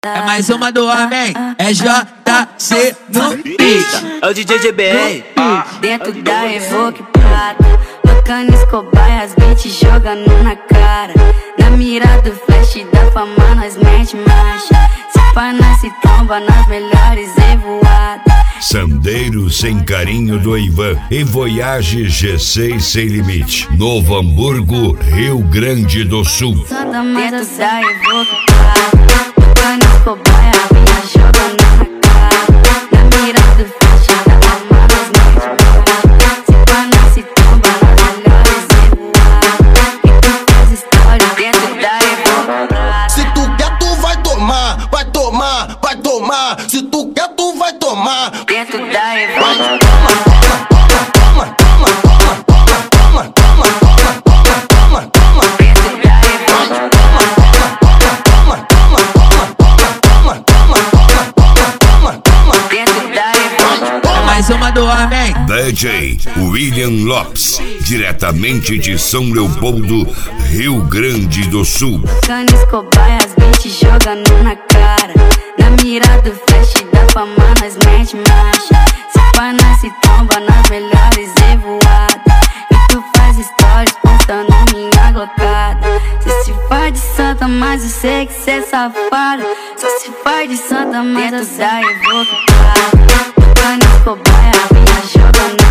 É mais uma do homem, é JC no beat. É o DJ GBR. Dentro da Evoque Prata, tocando Escobar, as beats jogando na cara. Na mira do flash da fama nós mete marcha. Se pá nós se tromba nas melhores evoadas. Sandeiro sem carinho do Ivan e Voyage G6 sem limite. Novo Hamburgo, Rio Grande do Sul. Dentro da Evoque Prata, tocando Escobar, as beats jogando na cara. Na mira do flash da fama nós mete marcha. Se pá nós se tromba nas melhores evoadas. E tu faz história dentro da Evoque Prata. Se tu quer, tu vai tomar, vai tomar, vai tomar. Se tu quer, tu vai tomar. Dentro da Evoque Mais uma do homem. DJ William Lopes, diretamente de São Leopoldo, Rio Grande do Sul. Tocando Escobar, as beats jogando na cara. Na mira do flash da fama nós mete marcha. Se pá nós se tromba nas melhores evoadas. E tu faz stories postando minha glocada. Cê se faz de santa, mas eu sei que cê é safado. Só se faz de santa, mas eu da Evoque Prata. Tocando Escobar, as beats jogando